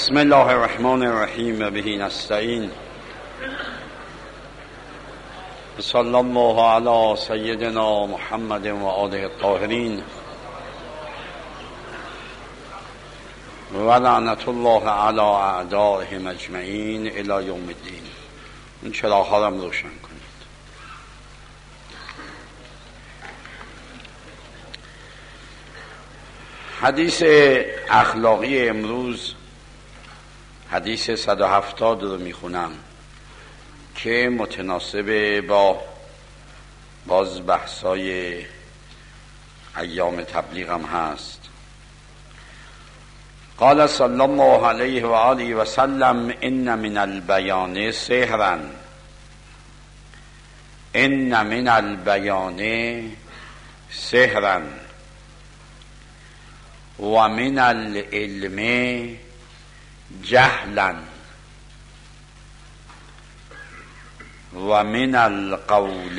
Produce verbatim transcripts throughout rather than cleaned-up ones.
بسم الله الرحمن الرحیم و به نستعین. صلی الله علی سیدنا محمد و آله الطاهرین و لعنت الله علی اعدائهم اجمعین الی یوم الدین. این چراغ‌ها را روشن کنید. حدیث اخلاقی امروز حدیث صد و هفتاد رو میخونم که متناسب با باز بحثای ایام تبلیغ هم هست. قال صلی الله علیه و آله و سلم ان من البیان سحرا، ان من البیان سحرا و من العلم جهلا و من القول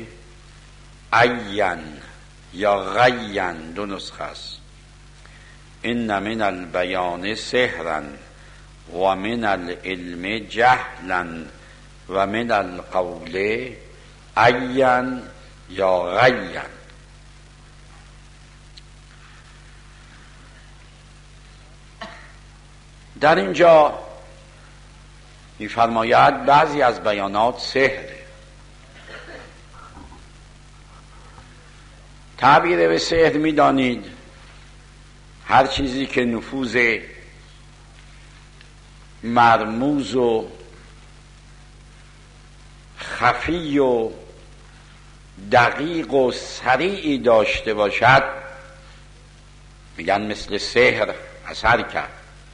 عین یا غین، دو نسخه است. ان من البیان سحرا و من العلم جهلا و من القول عین یا غین. در اینجا می‌فرماید بعضی از بیانات سحره. تعبیر به سحر می‌دانید هر چیزی که نفوذ مرموز و خفی و دقیق و سریعی داشته باشد میگن مثل سحر اثر کرد،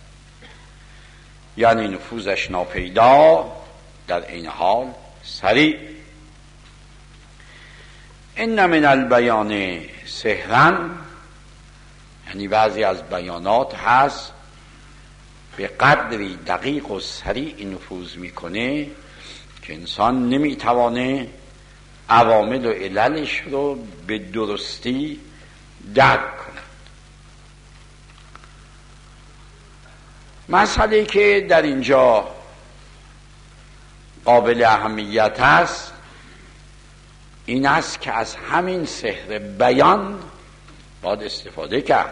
یعنی نفوذش ناپیدا در این حال سریع. ان من البیان سحرا، یعنی بعضی از بیانات هست به قدری دقیق و سریع نفوذ میکنه که انسان نمیتوانه عوامل و عللش رو به درستی درک کنه. مسئله که در اینجا قابل اهمیت است این است که از همین سحر بیان باید استفاده کرد.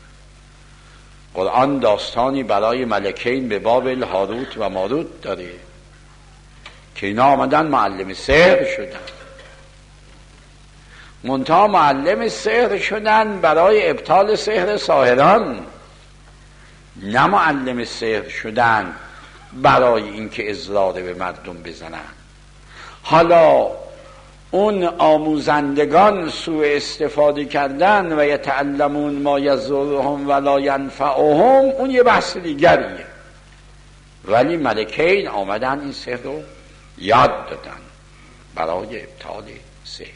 قرآن داستانی برای ملکین به بابل هاروت و ماروت داره که اینا آمدن معلم سحر شدن، منتها معلم سحر شدن برای ابطال سحر ساحران، نه معلم سحر شدن برای اینکه اضرار به مردم بزنن. حالا اون آموزندگان سوء استفاده کردن و یتعلمون ما یضرهم ولا ینفعهم، اون یه بحث دیگریه، ولی ملکین آمدن این سحر رو یاد دادن برای ابطال سحر.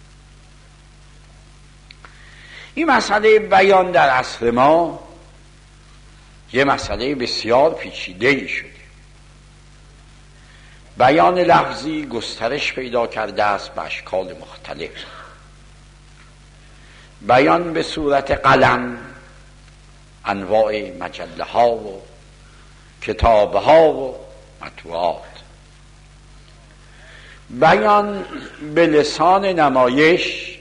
این مسئله بیان در عصر ما یه مسئله بسیار پیچیده‌ای شده. بیان لفظی گسترش پیدا کرده است به اشکال مختلف. بیان به صورت قلم، انواع مجله ها و کتاب ها و مطبوعات. بیان به لسان نمایش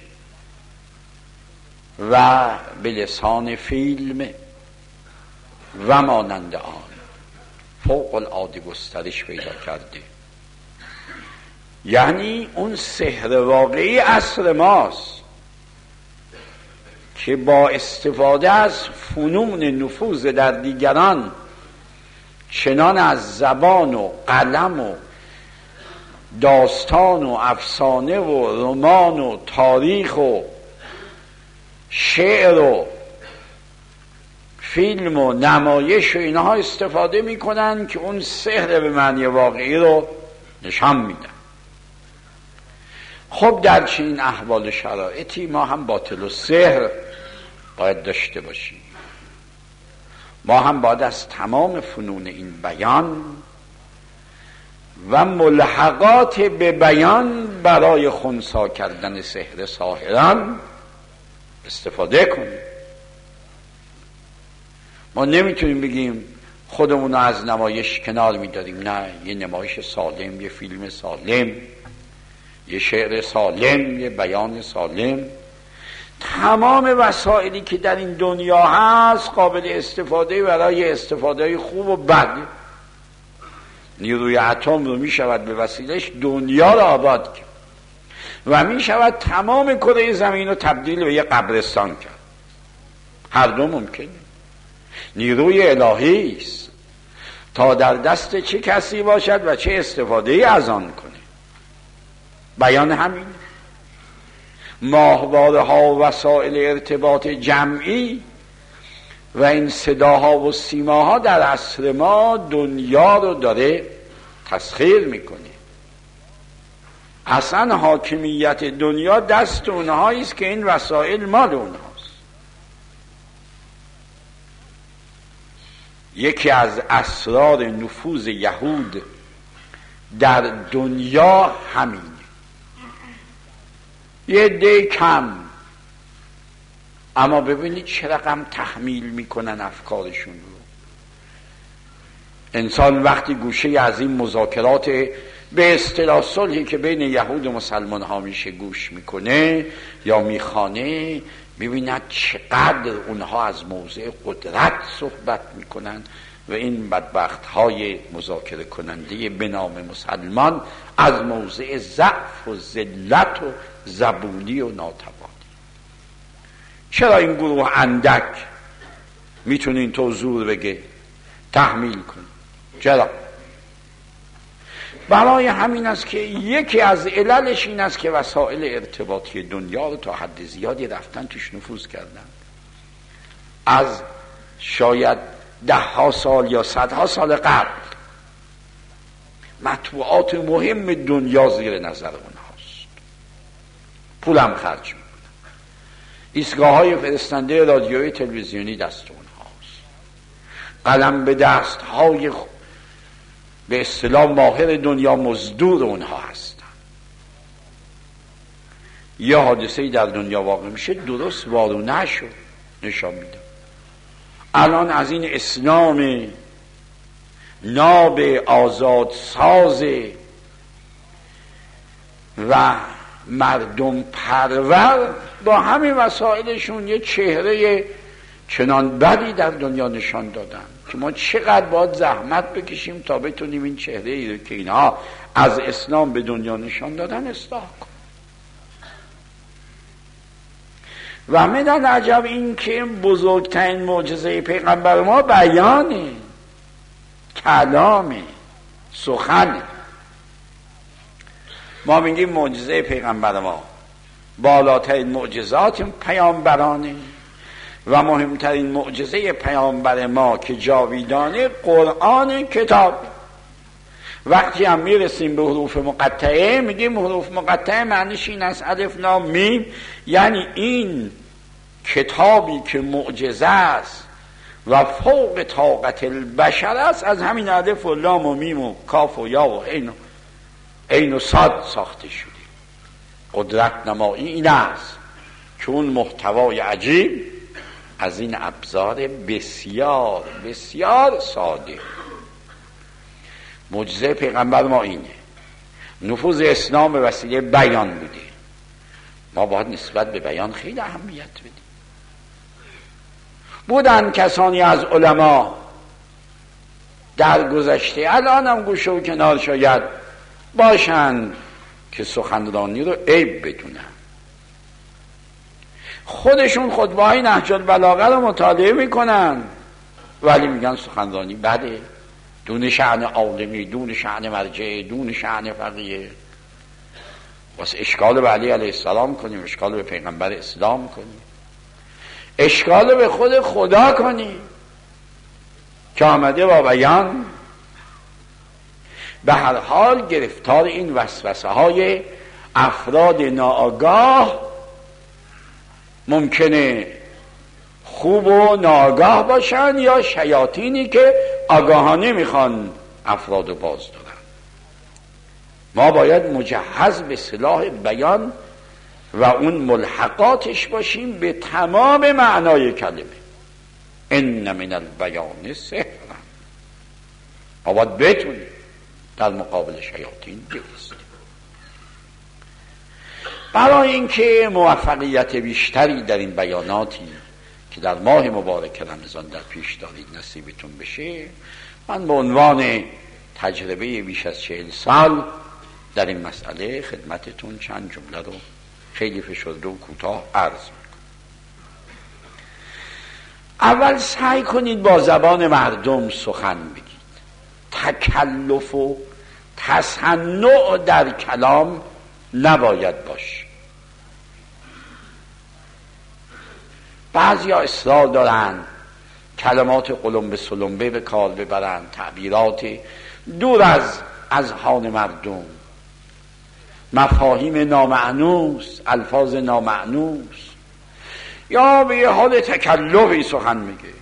و به لسان فیلم و مانند آن فوق العاده گسترش پیدا کرده. یعنی اون سحر واقعی عصر ماست که با استفاده از فنون نفوذ در دیگران، چنان از زبان و قلم و داستان و افسانه و رمان و تاریخ و شعر و فیلم و نمایش و اینها استفاده میکنن که اون سحر به معنی واقعی رو نشان میدن. خب در چنین احوال شرایطی ما هم باطل و سحر باید داشته باشیم. ما هم باید از تمام فنون این بیان و ملحقات به بیان برای خنثی کردن سحر ساحران استفاده کنیم. ما نمیتونیم بگیم خودمون رو از نمایش کنار می‌داریم. نه، یه نمایش سالم، یه فیلم سالم، یه شعر سالم، یه بیان سالم. تمام وسایلی که در این دنیا هست قابل استفاده برای استفاده خوب و بد. نیروی اتم رو می شود به وسیلش دنیا را آباد کرد و می شود تمام کره زمین رو تبدیل به یه قبرستان کرد. هر دو ممکنه. نیروی الهی است تا در دست چه کسی باشد و چه استفاده ای از آن کنه. بیان همین ماهواره ها و وسایل ارتباط جمعی و این صداها و سیماها در عصر ما دنیا رو داره تسخیر میکنه. اصلا حاکمیت دنیا دست اونهایی است که این وسایل مال اونهاست. یکی از اسرار نفوذ یهود در دنیا همینه. یه عده کم، اما ببینید چه رقم تحمیل میکنن افکارشون رو. انسان وقتی گوشه از این مذاکرات به اصطلاح صلحی که بین یهود و مسلمان ها میشه گوش میکنه یا میخوانه، میبیند چقدر اونها از موضع قدرت صحبت میکنن و این بدبخت های مذاکره کننده به نام مسلمان از موضع ضعف و ذلت و زبونی و ناتوانی. چرا این گروه اندک میتونه این تو زور بگه تحمیل کنه؟ چرا؟ برای همین است که یکی از عللش این است که وسایل ارتباطی دنیا رو تا حد زیادی رفتن توش نفوذ کردن. از شاید ده ها سال یا صدها سال قبل مطبوعات مهم دنیا زیر نظر اونهاست، پولم خرج میکنن، ایستگاه های فرستنده رادیویی تلویزیونی دست اونهاست، قلم به دست های به اصطلاح ماهر دنیا مزدور اونها هستن. یه حادثه‌ای در دنیا واقع میشه درست وارونه شو نشان میده. الان از این اسلام ناب آزاد ساز و مردم پرور با همین وسایلشون یه چهره چنان بدی در دنیا نشان دادن که ما چقدر باید زحمت بکشیم تا بتونیم این چهره ای رو که اینها از اسلام به دنیا نشان دادن اصلاح کنیم. و من عجب این که بزرگترین معجزه پیغمبر ما بیانه، کلامه، سخنه. ما میگیم معجزه پیغمبر ما بالاترین معجزات پیامبرانه و مهمترین معجزه پیامبر ما که جاویدانه قرآن کتاب. وقتی هم میرسیم به حروف مقطعه میگیم حروف مقطعه معنیش این است الف لام میم، یعنی این کتابی که معجزه است و فوق طاقت البشر است از همین الف و لام و میم و کاف و یا و عین و عین و صاد ساخته شده. قدرت نمایی این است که اون محتوای عجیب از این ابزار بسیار بسیار ساده. معجزه پیغمبر ما اینه. نفوذ اسلام به وسیله بیان بوده. ما باید نسبت به بیان خیلی اهمیت بدیم. بودن کسانی از علما در گذشته، الان هم گوشه و کنار شاید باشن که سخنرانی رو عیب بدونن. خودشون خطبه‌های نهج البلاغه رو مطالعه میکنن ولی میگن سخنرانی بده، دون شأن عالمی، دون شأن مرجع، دون شأن فقیه. واسه اشکال به علی علیه السلام کنیم، اشکال به پیغمبر اسلام کنیم، اشکال به خود خدا کنیم که آمده با بیان. به هر حال گرفتار این وسوسه های افراد ناآگاه ممکنه خوب و ناآگاه باشن یا شیاطینی که آگاهانه میخوان افراد رو باز دارن. ما باید مجهز به سلاح بیان و اون ملحقاتش باشیم به تمام معنای کلمه. ان من البیان سحرا ما باید بتونیم در مقابل شیاطین بایستیم. برای اینکه موفقیت بیشتری در این بیاناتی که در ماه مبارک رمضان در پیش دارید نصیبتون بشه، من به عنوان تجربه بیش از چهل سال در این مسئله خدمتتون چند جمله رو خیلی فشرده و کوتاه عرض میکنم. اول سعی کنید با زبان مردم سخن بگید. تکلف و تصنع در کلام نباید باشه. بعضیا اصرار دارن کلمات قلمبه سلمبه به کار ببرن، تعبیرات دور از اذهان مردم، مفاهیم نامعنوس، الفاظ نامعنوس، یا به یه حال تکلفی سخن میگه.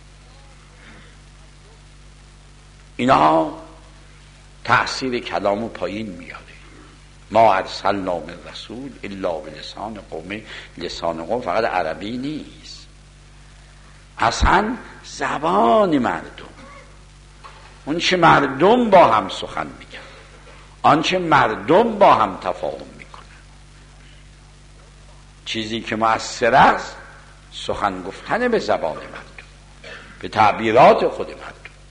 اینها تأثیر کلامو پایین میاره. ما ارسلنا من رسول الا بلسان قومه. لسان قوم فقط عربی نیست، اصلا زبان مردم، اون چه مردم با هم سخن میگن، آنچه مردم با هم تفاهم میکنن. چیزی که مؤثر است سخن گفتن به زبان مردم، به تعبیرات خود مردم.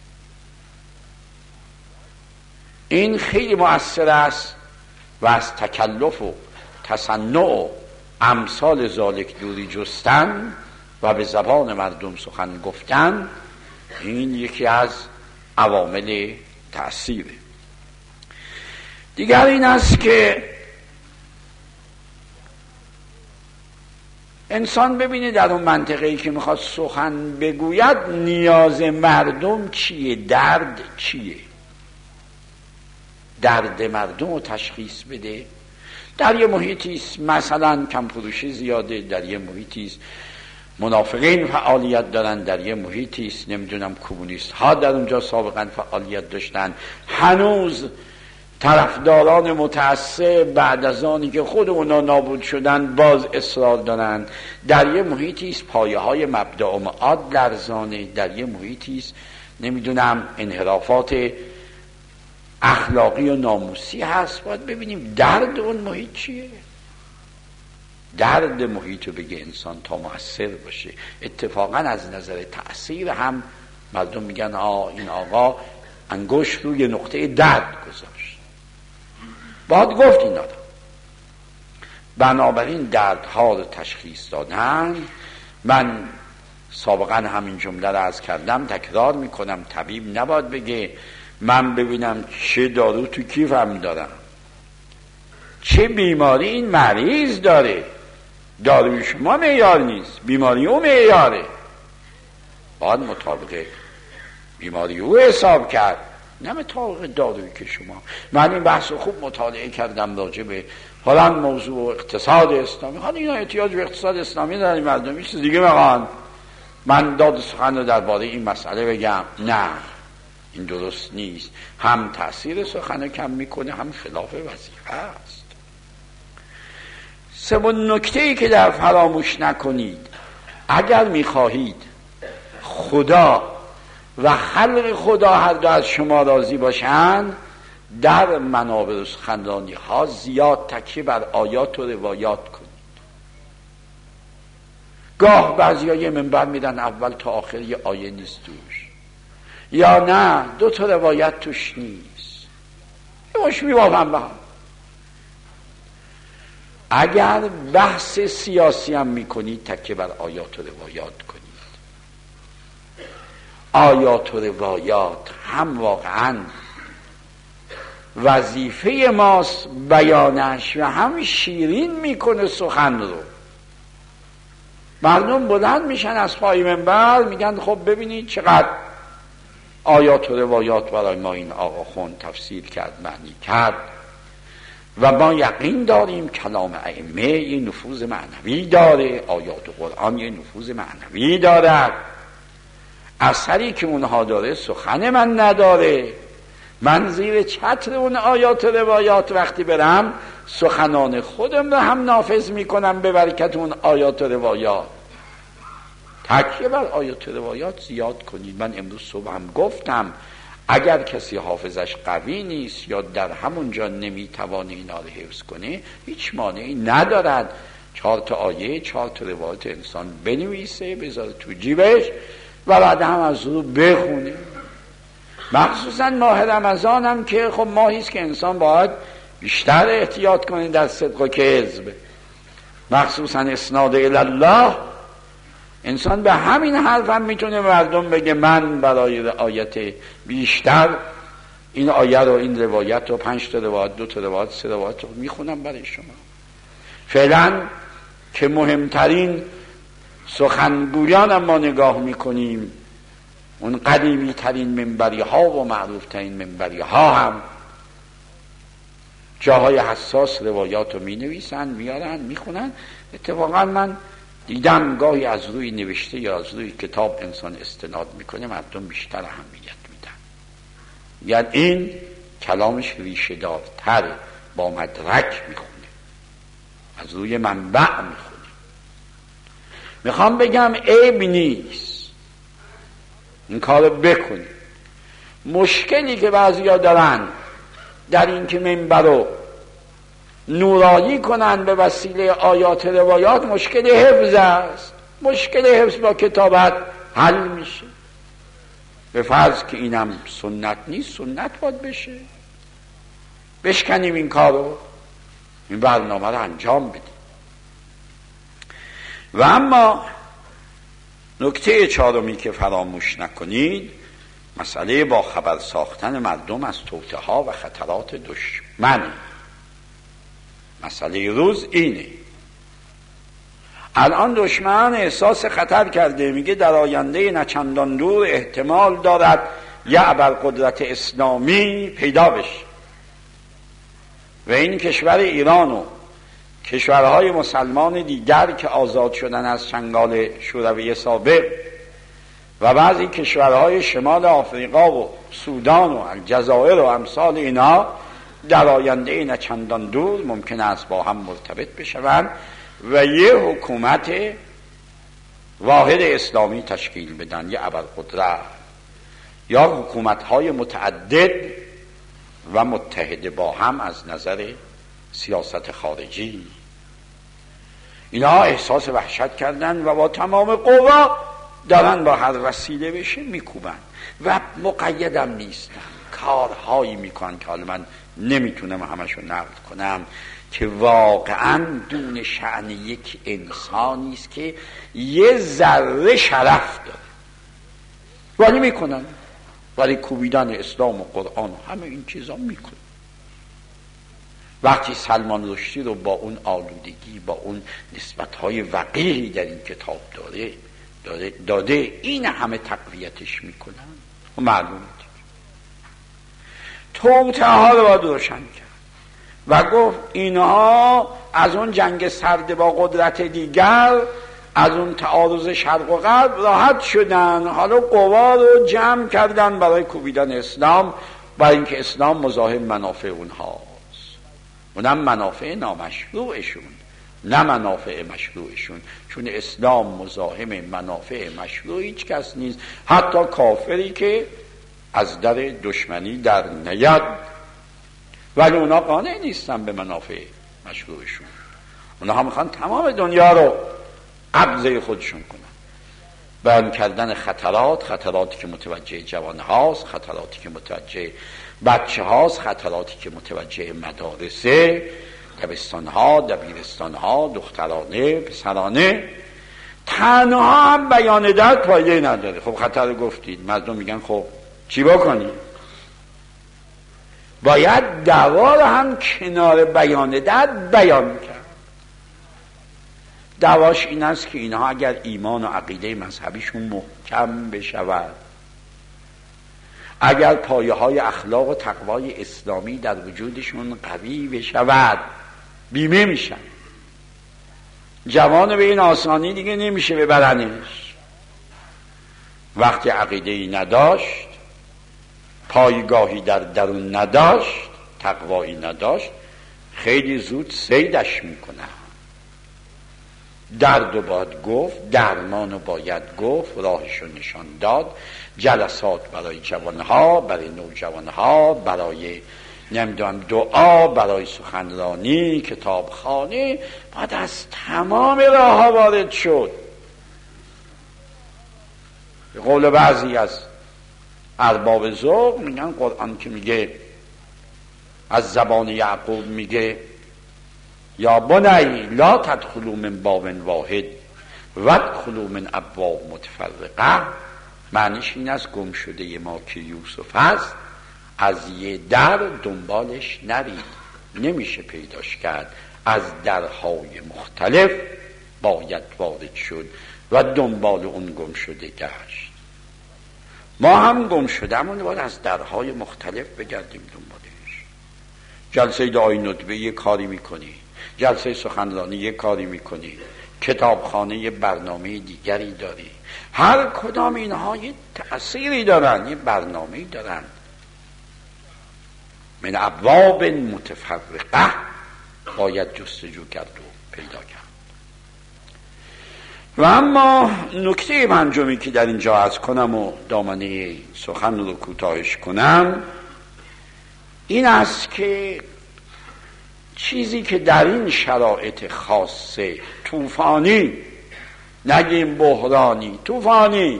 این خیلی مؤثر است و از تکلف و تصنع و امثال ذالک دوری جستن و به زبان مردم سخن گفتن، این یکی از عوامل تأثیره. دیگر این است که انسان ببینه در اون منطقه‌ای که میخواد سخن بگوید نیاز مردم چیه، درد چیه، درد مردم رو تشخیص بده. در یه محیطی است مثلا کم فروشی زیاده، در یه محیطی است منافقین فعالیت دارن، در یه محیطی است نمیدونم کمونیست ها در اونجا سابقا فعالیت داشتن، هنوز طرفداران متعصب بعد از آنی که خود اونا نابود شدن باز اصرار دارن، در یه محیطی است پایه های مبدأ و معاد لرزانه، در یه محیطی است نمیدونم انحرافات اخلاقی و ناموسی هست. باید ببینیم درد اون محیط چیه. درد محیط رو بگه انسان تا مؤثر باشه. اتفاقا از نظر تأثیر هم مردم میگن آه این آقا انگشت روی نقطه درد گذاشت. باید گفت اینا رو. بنابراین دردها رو تشخیص دادن. من سابقا همین جمله رو عرض کردم، تکرار میکنم، طبیب نباید بگه من ببینم چه دارو تو کیفم دارم، چه بیماری این مریض داره، داروی شما معیار نیست، بیماری او معیاره. باید مطابق بیماری او حساب کرد، نه مطابق دارویی که شما. من این بحث رو خوب مطالعه کردم راجع به فلان موضوع اقتصاد اسلامی. حالا اینا احتیاج به اقتصاد اسلامی دارن مردم، چیز دیگه میخوان. من داد سخن رو درباره این مسئله بگم؟ نه، این درست نیست. هم تأثیر سخن کم میکنه، هم خلاف وظیفه است. سومین نکته‌ای که در فراموش نکنید، اگر میخواهید خدا و خلق خدا هر دو از شما راضی باشند، در منابر و سخنرانی ها زیاد تکیه بر آیات و روایات کنید. گاه بعضی ها یه منبر میدن اول تا آخر یه آیه نیست توش، یا نه دو تا روایت توش نیست، یه مش میوافم به هم. اگر بحث سیاسی هم میکنید تکیه بر آیات و روایات کنید. آیات و روایات هم واقعا وظیفه ماست بیانش، و هم شیرین میکنه سخن رو. مردم بلند میشن از پای منبر میگن خب ببینید چقدر آیات و روایات برای ما این آقا خون تفسیر کرد، معنی کرد، و ما یقین داریم کلام ائمه یه نفوذ معنوی داره، آیات قرآن یه نفوذ معنوی داره. اثری که اونها داره سخن من نداره. من زیر چتر اون آیات و روایات وقتی برم سخنان خودم رو هم نافذ میکنم به برکت اون آیات و روایات. تکیه بر آیات و روایات زیاد کنید. من امروز صبح هم گفتم اگر کسی حافظش قوی نیست یا در همونجا نمیتوانه اینا رو حفظ کنه، هیچ مانعی ندارد چهار تا آیه چهار تا روایت انسان بنویسه بذاره تو جیبش و بعد هم از رو بخونه. مخصوصا ماه رمضان هم که خب ماهی است که انسان باید بیشتر احتیاط کنه در صدق و کذب، مخصوصا اسناد الله. انسان به همین حرف هم میتونه مردم بگه من برای رعایت بیشتر این آیه رو، این روایت رو، پنج تا روایت، دو تا روایت، سه روایت رو میخونم برای شما. فعلا که مهمترین سخنگویان هم ما نگاه میکنیم، اون قدیمی ترین منبری ها و معروف ترین منبری ها هم جاهای حساس روایات رو می نویسن، میارن، میخونن. اتفاقا من دیدم گاهی از روی نوشته یا از روی کتاب انسان استناد میکنه، مردم بیشتر اهمیت میدن، یعنی این کلامش ریشه دارتره، با مدرک میخونه، از روی منبع میخونه. میخوام بگم عیب نیست این کار بکنی. مشکلی که بعضیا دارن در این که منبر رو نورانی کنن به وسیله آیات روایات، مشکل حفظ است. مشکل حفظ با کتابت حل میشه. به فرض که اینم سنت نیست، سنت باید بشه، بشکنیم این کارو، این برنامه رو انجام بدیم. و اما نکته چهارمی که فراموش نکنید، مسئله با خبر ساختن مردم از توطئه ها و خطرات دشمن. مسئله روز اینه، الان دشمن احساس خطر کرده، میگه در آینده نچندان دور احتمال دارد یه ابرقدرت اسلامی پیدا بشه و این کشور ایران و کشورهای مسلمان دیگر که آزاد شدن از چنگال شوروی سابق و بعضی کشورهای شمال آفریقا و سودان و الجزایر و امثال اینا در آینده نه چندان دور ممکن است با هم مرتبط بشوند و یه حکومت واحد اسلامی تشکیل بدن، یه ابرقدرت، یا حکومت‌های متعدد و متحده با هم از نظر سیاست خارجی. اینا احساس وحشت کردن و با تمام قوا دارن با هر وسیله بشه میکوبن و مقیدم نیستن، کارهایی میکنن که حالا من نمیتونم همشو نقل کنم که واقعا دون شأن یک انسانی است که یه ذره شرف داره، ولی میکنن، ولی کوبیدن اسلام و قرآن و همه این چیزا میکنن. وقتی سلمان رشدی رو با اون آلودگی، با اون نسبت‌های وقیحی در این کتاب داره داده, داده این همه تقویتش میکنن و معلومه توطئه ها رو باید روشن کرد و گفت اینها از اون جنگ سرد با قدرت دیگر، از اون تعارض شرق و غرب راحت شدن، حالا قوا رو جمع کردن برای کوبیدن اسلام، برای اینکه اسلام مزاحم منافع اونهاست، اونم منافع نامشروعشون نه منافع مشروعشون، چون اسلام مزاحم منافع مشروع هیچ کس نیست، حتی کافری که از در دشمنی در نیاد، ولی اونا قانع نیستن به منافع مشروعشون. اونا هم میخوان تمام دنیا رو قبضه خودشون کنن. بیان کردن خطرات، خطراتی که متوجه جوان هاست، خطراتی که متوجه بچه هاست، خطراتی که متوجه مدارسه، دبستان ها، دبیرستان ها، دخترانه، پسرانه. تنها هم بیان درد پایده نداره. خب خطر گفتید، مردم میگن خب چی بکنیم؟ باید دوا رو هم کنار بیان درد بیان کرد. دواش این است که اینها اگر ایمان و عقیده مذهبیشون محکم بشود، اگر پایه های اخلاق و تقوای اسلامی در وجودشون قوی بشود، بیمه میشن. جوان به این آسانی دیگه نمیشه ببرنش. وقتی عقیده ای نداشت، پایگاهی در درون نداشت، تقوایی نداشت، خیلی زود صیدش میکنن. درد رو باید گفت، درمان رو باید گفت، راهش رو نشان داد. جلسات برای جوانها، برای نوجوانها، برای نمیدونم دعا، برای سخنرانی، کتابخانه، باید از تمام راه ها وارد شد. به قول بعضی از ارباب ذوق میگن قرآن که میگه از زبان یعقوب میگه یا بنی لا تدخلوا من باب واحد وادخلوا من ابواب متفرقه، معنیش این است گم شده ما که یوسف هست از یه در دنبالش نرید، نمیشه پیداش کرد، از درهای مختلف باید وارد شد و دنبال اون گم شده گشت. ما هم گم شدهمون باید از درهای مختلف بگردیم دنبالش. جلسه دعای ندبه یه کاری میکنی، جلسه سخنرانی یه کاری میکنی، کتابخانه یه برنامه دیگری داری، هر کدام اینها یه تأثیری دارن، یه برنامه‌ای دارن. من ابواب متفرقه باید جستجو کرد و پیدا کرد. و اما نکته پنجمی که در اینجا عرض کنم و دامنه سخن رو کوتاهش کنم این است که چیزی که در این شرایط خاصه طوفانی، نگیم بحرانی، طوفانی،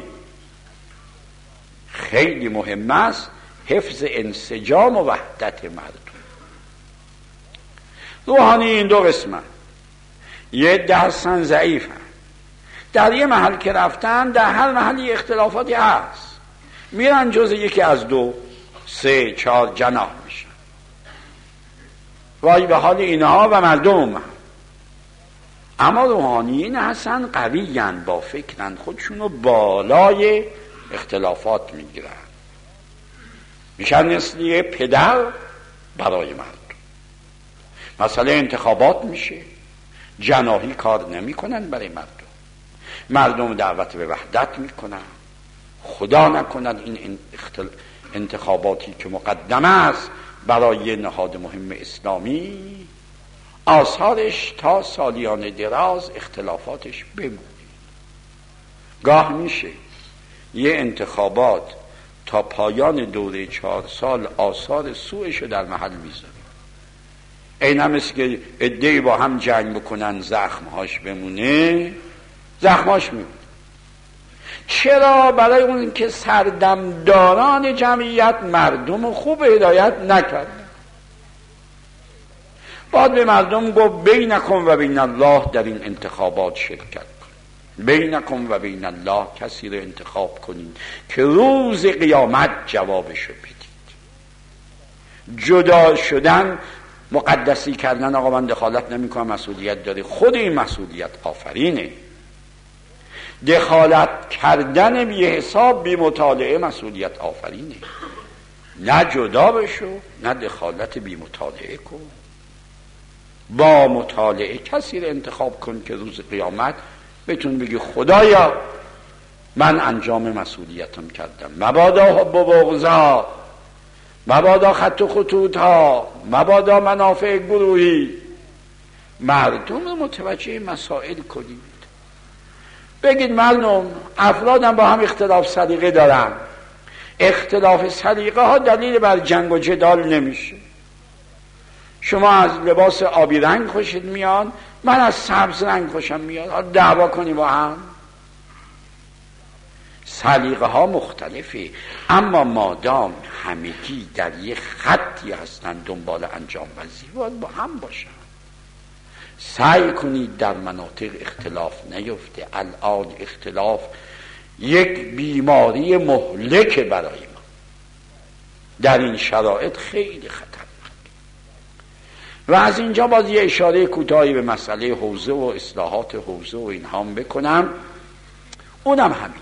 خیلی مهم است حفظ انسجام و وحدت مردم. روحانی این دو قسمه، یه درسن ضعیفن، در یه محل که رفتن در هر محلی اختلافاتی هست، میرن جز یکی از دو سه چهار جناح میشن. وای به حال اینها و مردم. اما روحانیین هستن قویین، با فکرن، خودشونو بالای اختلافات میگیرن، میشن مثل یه پدر برای مردم. مسئله انتخابات میشه، جناحی کار نمی کنن برای مردم، مردم دعوت به وحدت میکنن. خدا نکند این انتخاباتی که مقدمه است برای نهاد مهم اسلامی آثارش تا سالیان دراز اختلافاتش بمونه. گاه میشه یه انتخابات تا پایان دوره چهار سال آثار سوءش رو در محل میذاره. این هم است که عده‌ای با هم جنگ بکنن زخمهاش بمونه، زخمهاش میمونه. چرا؟ برای اون که سردمداران جمعیت مردم خوب هدایت نکردن. باید به مردم گفت بینکم و بین الله در این انتخابات شرکت کن، بینکم و بین الله کسی رو انتخاب کنید که روز قیامت جوابشو بدید. جدا شدن، مقدسی کردن، آقا من دخالت نمی کنم، مسئولیت داره، خود این مسئولیت آفرینه. دخالت کردن بی حساب بی مطالعه مسئولیت آفرینه. نه جدا بشو نه دخالت بی مطالعه کن، با مطالعه کسی رو انتخاب کن که روز قیامت بتون بگی خدایا من انجام مسئولیتم کردم، مبادا حب و بغضا، مبادا خط و خطوط ها، مبادا منافع گروهی. مردم رو متوجه مسائل کنید. بگید مردم افرادم با هم اختلاف سلیقه دارن، اختلاف سلیقه ها دلیل بر جنگ و جدال نمیشه. شما از لباس آبی رنگ خوشت میاد، من از سبز رنگ خوشم میاد، دعوا کنی با هم. سلیقه ها مختلفه، اما مادام همگی در یک خطی هستن دنبال انجام وظیفه باید با هم باشن. سعی کنید در مناطق اختلاف نیفته. الان اختلاف یک بیماری مهلک برای ما، در این شرایط خیلی خطرناک. و از اینجا باز یه اشاره کوتاهی به مسئله حوزه و اصلاحات حوزه و اینها بکنم. اونم همینطور،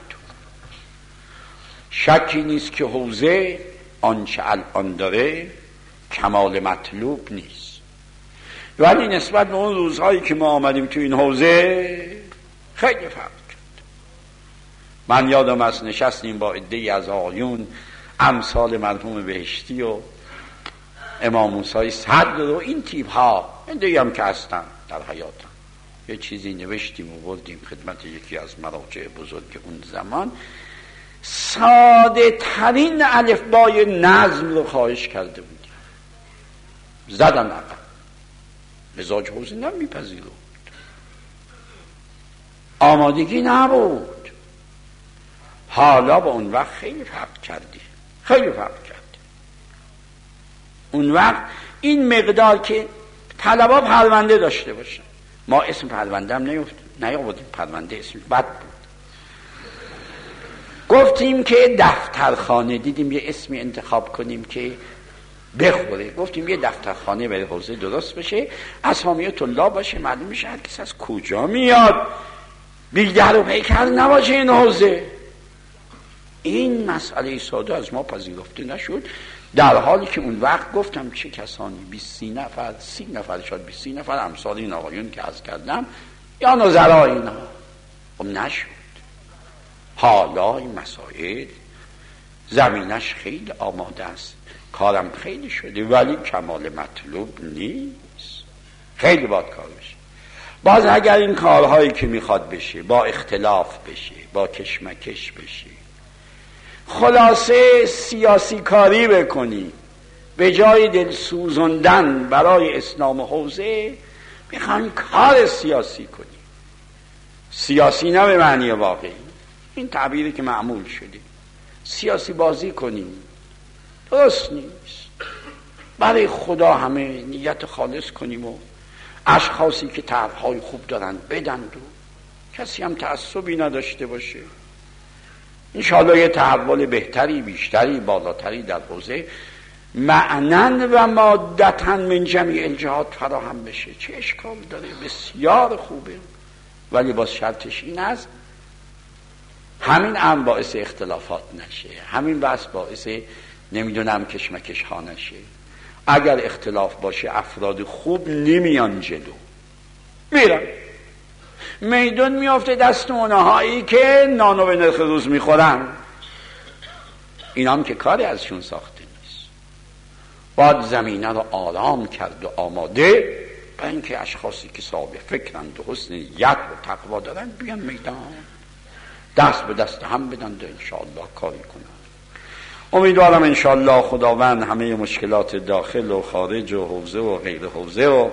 شکی نیست که حوزه آنچه الان داره کمال مطلوب نیست، ولی نسبت به اون روزهایی که ما آمدیم تو این حوزه خیلی فرق کرد. من یادم از نشستیم با عده‌ای از آقایون امثال مرحوم بهشتی و امام موسی صدر و این تیپ ها، عده‌ای هم که هستن در حیاتم، یه چیزی نوشتیم و بردیم خدمت یکی از مراجع بزرگ اون زمان، ساده ترین الفبای نظم رو خواهش کرده بودیم، زدن عقب. مزاج حوزه نمیپذیرفت، آمادگی نبود. حالا با اون وقت خیلی فرق کردی، خیلی فرق کردی. اون وقت این مقدار که طلبا پرونده داشته باشن، ما اسم پرونده هم نیفت نیاوردیم، پرونده اسم بد بود. گفتیم که دفترخانه، دیدیم یه اسمی انتخاب کنیم که بخوره، گفتیم یه دفترخانه برای حوزه درست بشه، اسامی طلاب باشه، معلوم میشه هر کس از کجا میاد، بی‌در و پیکر نباشه این حوزه. این مسئله ساده از ما پذیرفته نشد، در حالی که اون وقت گفتم چه کسانی بیست سی نفر سی نفر شاید بیست سی نفر امثال این آقایون که عرض کردم یا نظرا اینا، خب نشد. حالا این مسائل زمینش خیلی آماده است، کارم خیلی شده، ولی کمال مطلوب نیست، خیلی باید کار بشه. باز اگر این کارهایی که میخواد بشه با اختلاف بشه، با کشمکش بشه، خلاصه سیاسی کاری بکنی به جای دل سوزندن برای اسلام حوزه، میخوان کار سیاسی کنی، سیاسی نه به معنی واقعی، این تعبیری که معمول شده، سیاسی بازی کنی، درست نیست. برای خدا همه نیت خالص کنیم و اشخاصی که طرحهای خوب دارن بدند و کسی هم تعصبی نداشته باشه. انشاءالله یه تحول بهتری، بیشتری، بالاتری در حوزه معنن و مادتن من جمیع الجهات فراهم بشه. چه اشکال داره؟ بسیار خوبه، ولی باز شرطش این است همین هم باعث اختلافات نشه، همین بس باعث نمیدونم کشمکش ها نشه. اگر اختلاف باشه افراد خوب نمیان جلو، میرن میدون میافته دست اونهایی که نانو به نرخ روز میخورن. این هم که کاری ازشون ساخته نیست. باید زمینه رو آرام کرد و آماده برای اینکه اشخاصی که صاحب فکرند و حسن نیت و تقوا دارن بیان میدان، دست به دست هم بدن و انشاءالله کاری کنن. امیدوارم انشاءالله خداوند همه مشکلات داخل و خارج و حوزه و غیر حوزه و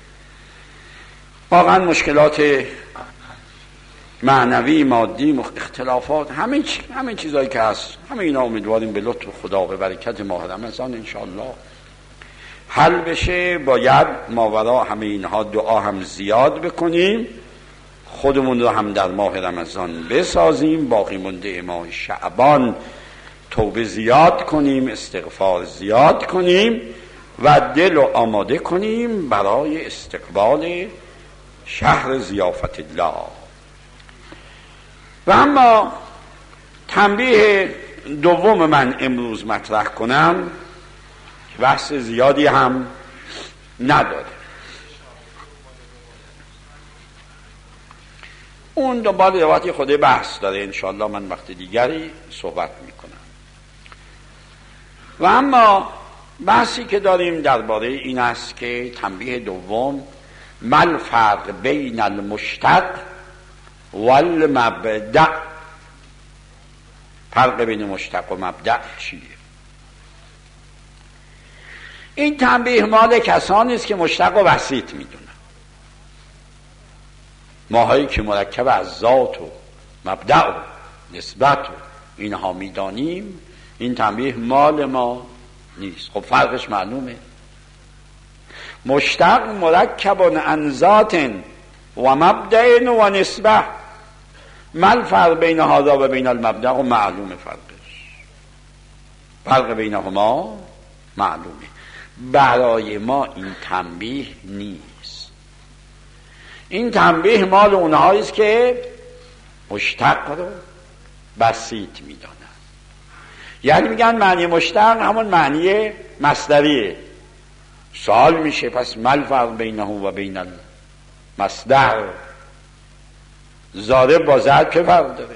واقعا مشکلات معنوی، مادی، اختلافات، همه چی، همه چیزایی که هست، همه اینا امیدواریم به لطف خدا به برکت ماه رمضان انشاءالله حل بشه. باید ماورا همه اینها دعا هم زیاد بکنیم، خودمون رو هم در ماه رمضان بسازیم، باقی مونده ماه شعبان توبه زیاد کنیم، استغفار زیاد کنیم و دل رو آماده کنیم برای استقبال شهر ضیافت الله. و اما تنبیه دوم من امروز مطرح کنم که بحث زیادی هم نداره، اون دنبال روایت خود بحث داره، انشاءالله من وقت دیگری صحبت میکنم. و اما بحثی که داریم درباره این است که تنبیه دوم، مل فرق بین المشتق والمبدأ، فرق بین مشتق و مبدأ چیه؟ این تنبیه مال کسانی است که مشتق و بسیط میدونن. ماهایی که مرکب از ذات و مبدأ و نسبت و اینها میدانیم، این تنبیه مال ما نیست. خب فرقش معلومه، مشتق مرکب عن ذات و مبدأ و نسبه، مل فرق بین هذا و بین المبدأ و معلومه، فرقش فرق بینهما معلومه. برای ما این تنبیه نیست، این تنبیه مال اونهایی است که مشتق رو بسیط میدانن. یعنی میگن معنی مشتق همون معنی مصدریه. سوال میشه پس مل فرق بینه و بین المصدر، ضارب با ضرب چه فرق داره؟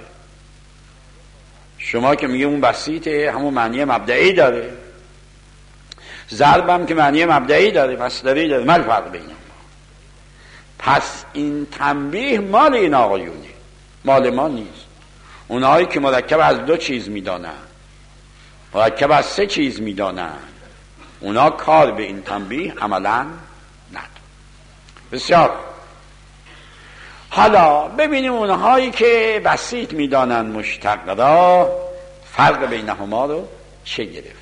شما که میگه اون بسیطه همون معنی مبدئی داره، ضرب هم که معنی مبدئی داره، مصدری داره، مل فرق بینه. پس این تنبیه مال این آقایونه، مال ما نیست. اونهایی که مرکب از دو چیز میدانن، مرکب از سه چیز میدانن، اونا کار به این تنبیه عملا ندارن. بسیار. حالا ببینیم اونهایی که بسیط میدانن مشتق را، فرق بینهما رو چه گرفتن.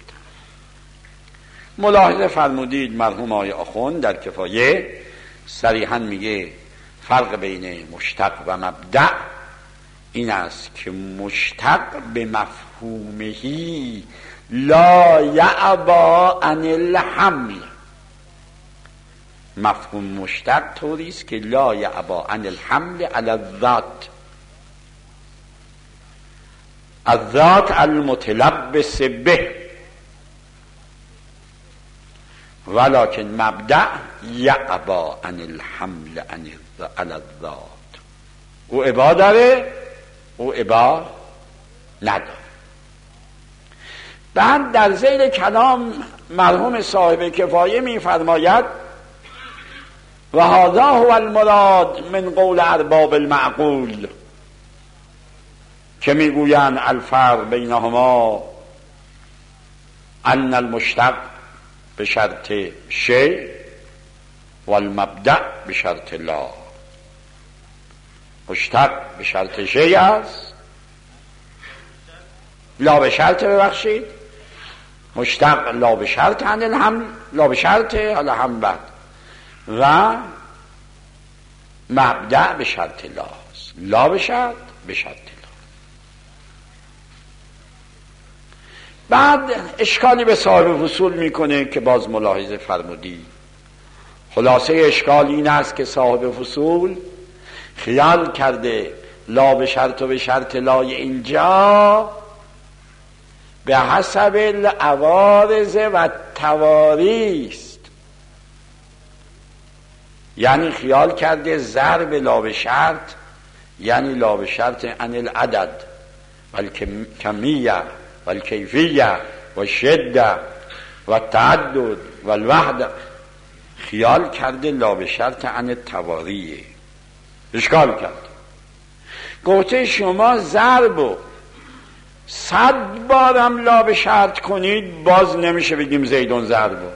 ملاحظه فرمودید مرحوم آقای آخوند در کفایه صریحا میگه فرق بین مشتق و مبدأ این است که مشتق به مفهومهی لا یعبا عن الحمل. مفهوم مشتق طوری است که لا یعبا عن الحمل علی الذات، الذات المتلبس به، ولکن مبدأ یعبا عن الحمل علی الذات. او عبا داره، او عبا نداره. بعد در ذیل کلام مرحوم صاحب کفایه می فرماید و هذا هو المراد من قول ارباب المعقول، که میگویند الفرق بینهما ان المشتق به شرط شی و المبدأ به شرط لا. مشتق به شرط شی است، لا به شرط، ببخشید مشتق لا به شرط عن الحمل، لا به شرط حالا هم بعد، و مبدأ به شرط لا است، لا به شرط به شرط لا. بعد اشکالی به صاحب فصول میکنه که باز ملاحظه فرمودی. خلاصه اشکال این است که صاحب فصول خیال کرده لا به شرط و به شرط لای اینجا به حسب العوارض و تواری است. یعنی خیال کرده ضرب لا به شرط یعنی لا به شرط عن العدد والکمیه والکیفیه و شده و تعدد و الوحده. خیال کرده لا به شرط عن التواریه. اشکال کرد. گفته شما ضربو صد بارم لا به شرط کنید باز نمیشه بگیم زیدون ضربو.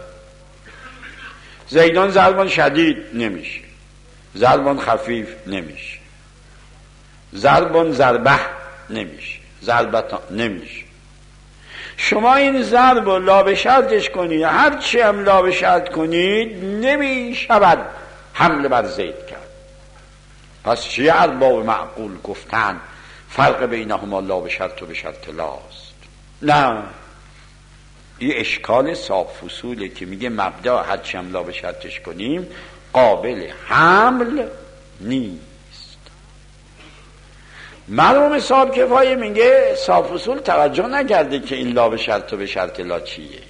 زیدون ضربون شدید نمیشه، ضربون خفیف نمیشه، ضربون ضربه نمیشه، ضربتان نمیشه. شما این ضرب رو لا به شرطش کنید، هرچی هم لا به شرط کنید نمیشود حمله بر زید کرد. پس چیه ارباب معقول گفتن فرق بینهما لا به شرط و به شرط لاست؟ نه، این اشکال صاحب فصوله که میگه مبدا هرچی هم لا به شرطش کنیم قابل حمل نیست. مرحوم صاحب کفایه میگه صاحب فصول توجه نکرده که این لا به شرط و به شرط لا چیه.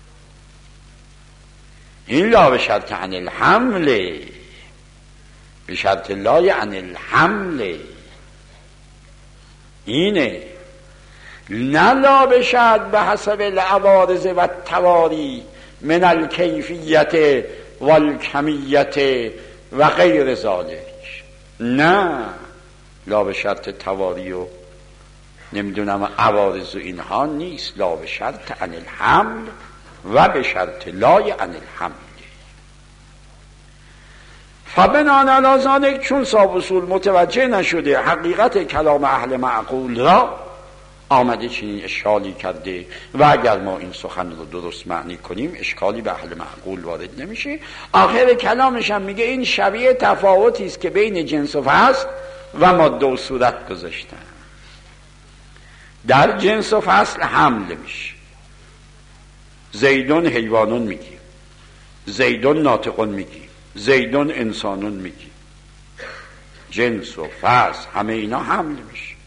این لا به شرط عن الحمل، به شرط لا عن الحمل اینه، نه لا به شرط به حسب العوارض و التواری من الکیفیت و الکمیت و غیر ذالک. نه، لا به شرط تواری و نمیدونم عوارض و اینها نیست، لا به شرط عن الحمل و به شرط لا عن الحمل. فبنان علی ذلک، چون صاحب اصول متوجه نشده حقیقت کلام اهل معقول را، آمده چنین اشکالی کرده و اگر ما این سخن رو درست معنی کنیم اشکالی به اهل معقول وارد نمیشه. آخر کلامش هم میگه این شبیه تفاوتی است که بین جنس و فصل و ماده و صورت گذاشتن. در جنس و فصل حمل میشه، زیدون حیوانون میگی، زیدون ناطقون میگی، زیدون انسانون میگی، جنس و فصل همه اینا حمل میشه.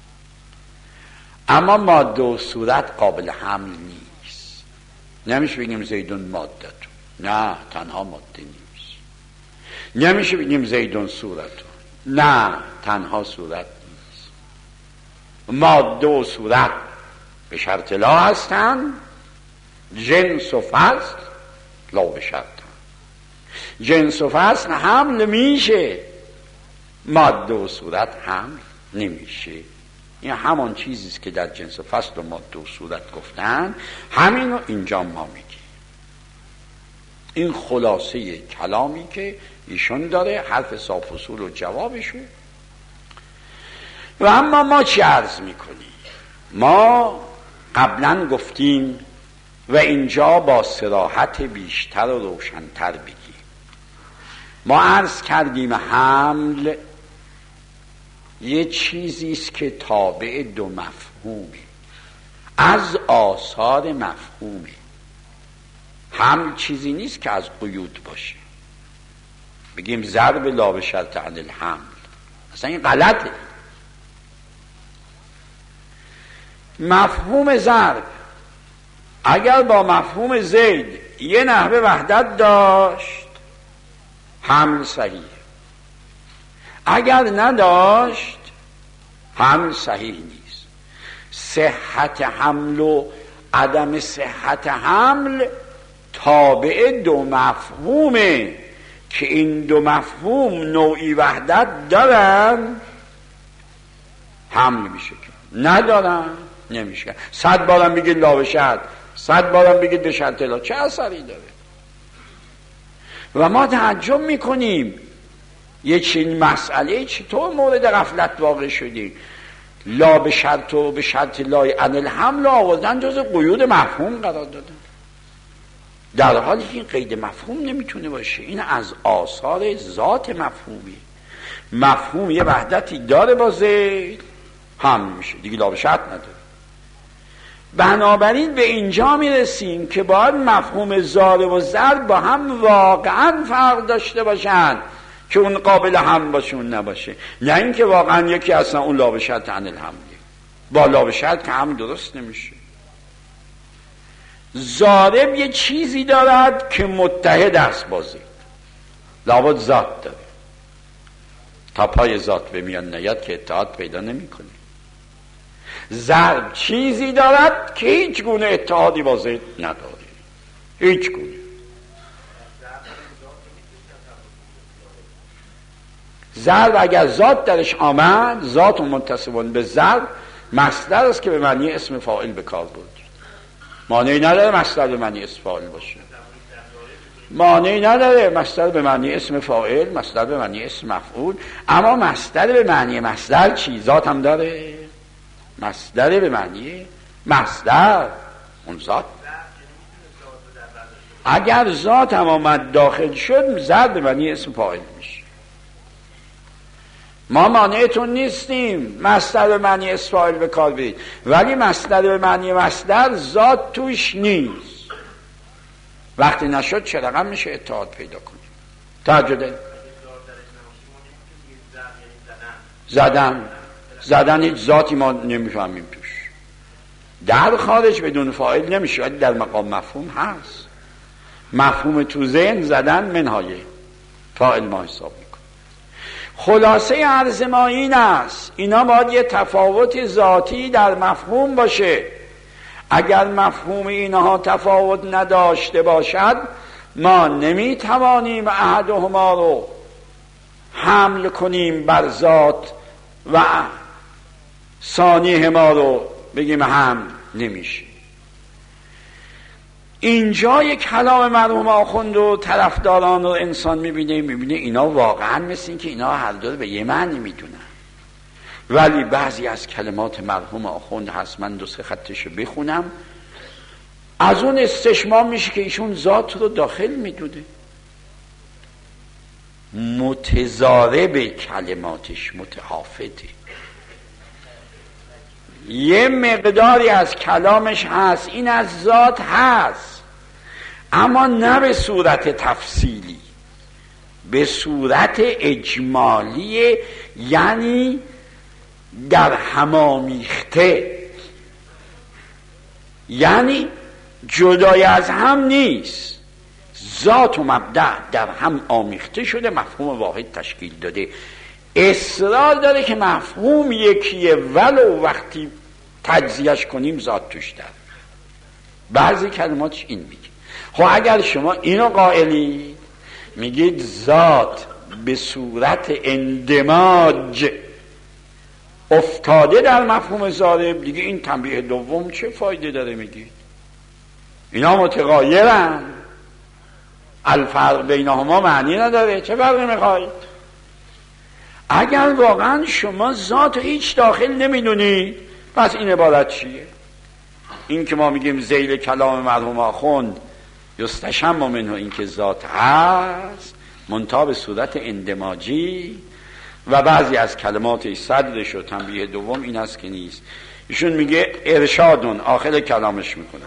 اما ماده و صورت قابل حمل نیست. نمیشه بگیم زیدون ماده تو، نه تنها ماده نیست. نمیشه بگیم زیدون صورت تو، نه تنها صورت نیست. ماده و صورت به شرط لا هستن، جنس و فصل لا به شرط. جنس و فصل حمل میشه، ماده و صورت حمل نمیشه. این همان چیزیست که در جنس و فصل و ماده و صورت گفتن، همینو اینجا ما میگیم. این خلاصه کلامی که ایشون داره، حرف صاف اصول و جوابشون. و اما ما چی عرض میکنیم؟ ما قبلا گفتیم و اینجا با صراحت بیشتر و روشنتر بگیم. ما عرض کردیم حمل یه چیزیست که تابع دو مفهومه، از آثار مفهومه. حمل چیزی نیست که از قیود باشه، بگیم ضرب لا به شرط عن الحمل، اصلا این غلطه. مفهوم ضرب اگر با مفهوم زید یه نحوه وحدت داشت، حمل صحیح. اگر نداشت، حمل صحیح نیست. صحت حمل و عدم صحت حمل تابع دو مفهومه که این دو مفهوم نوعی وحدت دارن، حمل میشه. ندارن، نمیشه. صد بارم بگید لا به شرط، صد بارم بگید به شرط لا، چه اثری داره؟ و ما تعجب میکنیم یه چین مسئله چطور مورد غفلت واقع شدیم. لا به شرط و به شرط لای عن الحمل آوردن جز قیود مفهوم قرار دادن، در حالی که این قید مفهوم نمیتونه باشه. این از آثار ذات مفهومی. مفهوم یه وحدتی داره با زید، حمل میشه دیگه، لا به شرط نداره. بنابراین به اینجا میرسیم که باید مفهوم ضارب و ضرب با هم واقعا فرق داشته باشن که اون قابل هم باشه اون نباشه، نه اینکه واقعا یکی اصلا اون لا به شرط عن الحمل، با لا به شرط که هم درست نمیشه. ضارب یه چیزی دارد که متحد است با زید، لابد ذات داره. تا پای ذات به میان نیاد که اتحاد پیدا نمیکنه. ضرب چیزی دارد که هیچ گونه اتحادی با زید نداره، هیچ گونه. ضرب اگر ذات درش آمد، ذات و منتسبون به ضرب، مصدر است که به معنی اسم فاعل به کار برد. مانعی نداره مصدر به معنی اسم فاعل باشه، مانعی نداره مصدر به معنی اسم فاعل، مصدر به معنی اسم مفعول. اما مصدر به معنی مصدر چی؟ ذات هم داره. مصدر به معنی مصدر، اون ذات. اگر ذات هم آمد داخل شد، ضرب به معنی اسم فاعل میشه. ما مانعتون نیستیم مصدر به معنی اسم فاعل به کار برید، ولی مصدر به معنی مصدر ذات توش نیست. وقتی نشد چه رقم میشه اتحاد پیدا کنیم؟ تعجده زدن زدن هیچ ذاتی ما نمیفهمیم توش. در خارج بدون فاعل نمیشه، در مقام مفهوم هست. مفهوم تو ذهن زدن منهای فاعل ما حساب میکنه. خلاصه عرض ما این است، اینا باید یه تفاوت ذاتی در مفهوم باشه. اگر مفهوم اینها تفاوت نداشته باشد، ما نمیتوانیم احدهما رو حمل کنیم بر ذات و ثانیه ما رو بگیم هم نمیشه. اینجا یک کلام مرحوم آخوند و طرفداران رو انسان میبینه میبینه اینا واقعا مثل این که اینا هر دو به یه معنی میدونن، ولی بعضی از کلمات مرحوم آخوند هست، من دو سه خطش بخونم، از اون استشمام میشه که ایشون ذات رو داخل میدونه. متضارب کلماتش، متحافظه. یه مقداری از کلامش هست این از ذات هست، اما نه به صورت تفصیلی، به صورت اجمالی، یعنی در همامیخته، یعنی جدای از هم نیست. ذات و مبدأ در هم آمیخته شده، مفهوم واحد تشکیل داده. اصرار داره که مفهوم یکیه ولو وقتی تجزیهش کنیم ذات توش داره. بعضی کلماتش این میگه. خب اگر شما اینو قائلید میگید ذات به صورت اندماج افتاده در مفهوم ضارب، دیگه این تنبیه دوم چه فایده داره؟ میگید اینا متغایرن، الفرق بینهما معنی نداره، چه فرقی میخواید؟ اگر واقعا شما ذات هیچ داخل نمیدونید، پس این عبارت چیه؟ این که ما میگیم ذیل کلام مرحوم آخوند یستشم منه، این که ذات هست منتها به صورت اندماجی و بعضی از کلماتش صدرش و تنبیه دوم این است که نیست. ایشون میگه ارشادون، آخر کلامش میکنه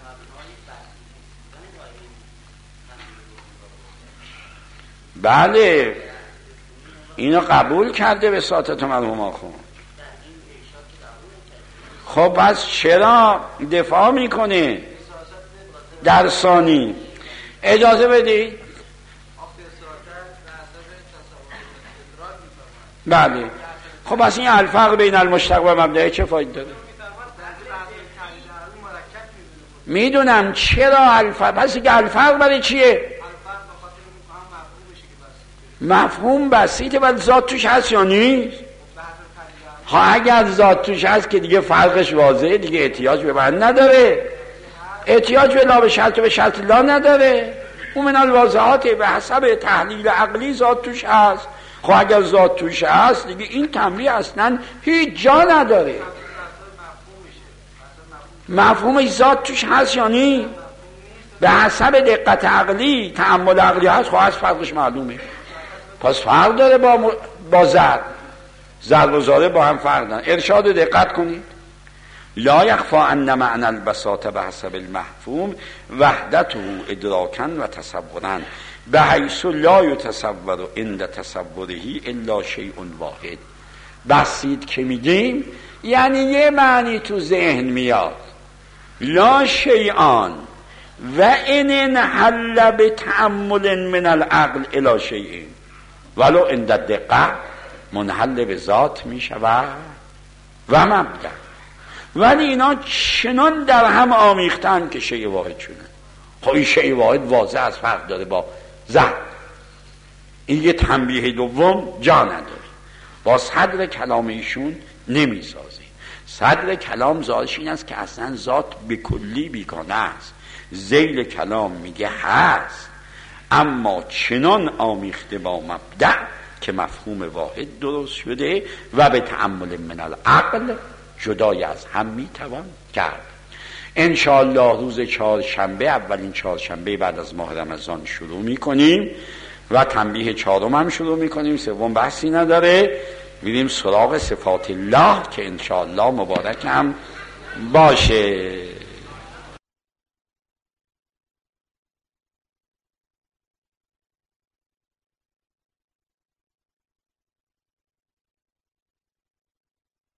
بله اینو قبول کرده به ساطت مرحوم آخوند. خب پس چرا دفاع میکنه در ثانی؟ اجازه بدید. بله خب پس این الفرق بین المشتق و مبدأ چه فایده داره؟ میدونم چرا الفرق، پس که الفرق برای چیه؟ مفهوم بسیطه، ولی ذات توش هست یا نیست؟ ها اگر ذات توش هست که دیگه فرقش واضحه، دیگه احتیاج به من نداره، احتیاج به لا به شرط و به شرط لا نداره. اون من الواضحات به حسب تحلیل عقلی ذات توش هست. خب اگر ذات توش هست دیگه این تنبیه اصلا هیچ جا نداره. مفهومش ذات توش هست یا نی؟ به حسب دقت عقلی تأمل عقلی هست، خب از فرقش معلومه. پس فرق داره با م... با ضرب. ضرب و ضارب با هم فرق دارن. ارشاد دقت کنید. لا یخفا ان معنی البساطه به حسب المفهوم وحدته ادراکا و تصورا به حیث لا یتصور عند تصوره الا شیء واحد. بسیط که میگیم یعنی یه معنی تو ذهن میاد، لا شیئان و ان انحل بتأمل من العقل الی شیء ولو عند دقت منحل به ذات میشود و مبدأ، ولی اینا چنان در هم آمیختن که شیء واحد شدن. خب این شیء واحد واضح از فرق داره با ذات. این یه تنبیه دوم جا نداره. با صدر کلام ایشون نمیسازه. صدر کلام ذاتش این است که اصلا ذات به کلی بیگانه است. ذیل کلام میگه هست، اما چنان آمیخته با مبدأ که مفهوم واحد درست شده و به تأمل من العقل جدای از هم میتوان کرد. انشاءالله روز چهارشنبه، اولین چهارشنبه بعد از ماه رمضان شروع میکنیم و تنبیه چهارم هم شروع میکنیم. سوم بحثی نداره، میریم سراغ صفات الله که انشاءالله مبارک هم باشه.